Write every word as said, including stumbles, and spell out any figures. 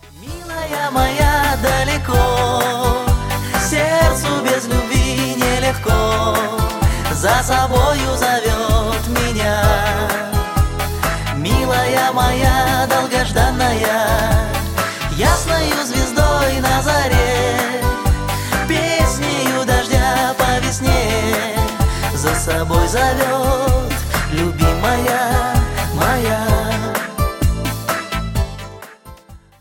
Милая моя, далеко, сердцу без любви нелегко, за собою зовет меня. Милая моя, долгожданная, ясною звездой на заре, песнею дождя по весне за собой зовет любимая.